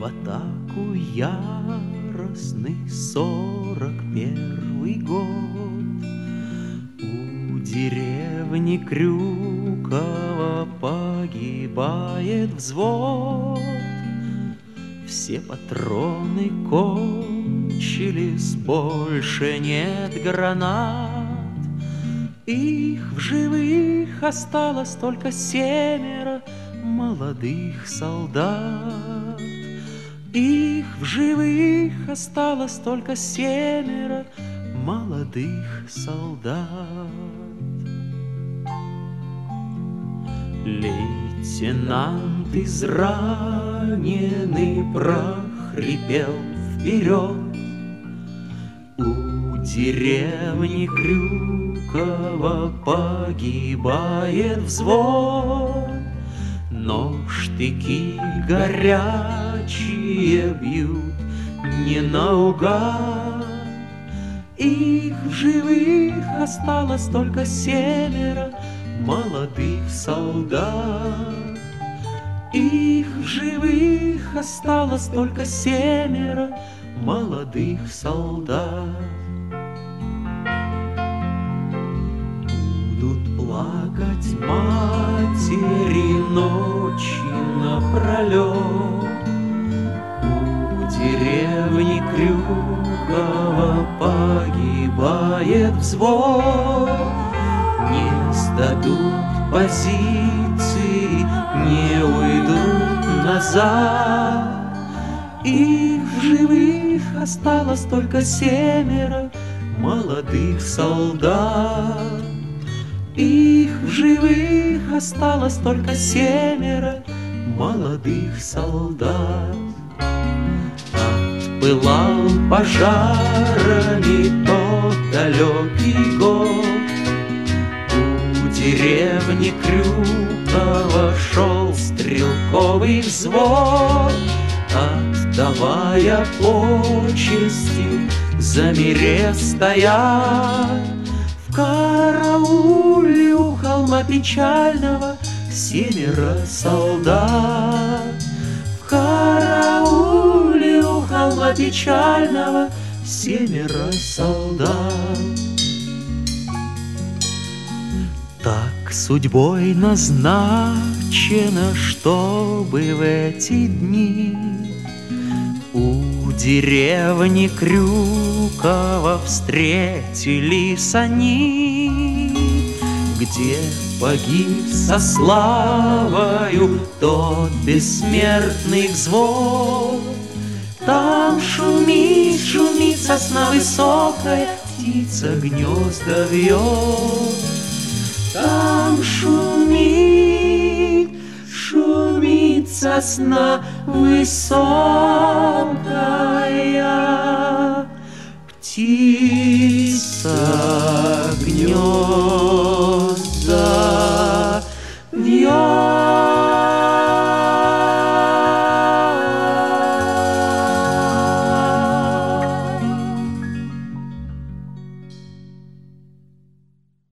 В атаку яростный 41-й год. У деревни Крюково погибает взвод. Все патроны кончились, больше нет гранат. Их в живых осталось только 7 молодых солдат. Их в живых осталось только 7 молодых солдат. Лейтенант израненный прохрипел вперед. У деревни Крюково погибает взвод. Но штыки горячие бьют не наугад. Их в живых осталось только 7 молодых солдат. Их в живых осталось только 7 молодых солдат. Будут плакать матери ночи напролет. У деревни Крюково погибает взвод. Не сдадут позиции, не уйдут назад. Их в живых осталось только 7 молодых солдат. Их в живых осталось только 7 молодых солдат. Отпылал пожарами тот далекий год. У деревни Крюково шел стрелковый взвод. Отдавая почести, замерев стоят. В карауле у холма печального 7 солдат. В карауле у холма печального 7 солдат. Так судьбой назначено, чтобы в эти дни у деревни Крюково встретились они, где погиб со славою тот бессмертный взвод. Там шумит, шумит сосна высокая, птица гнезда вьет. Там шумит, шумит сосна высокая, птица гнезда вьет.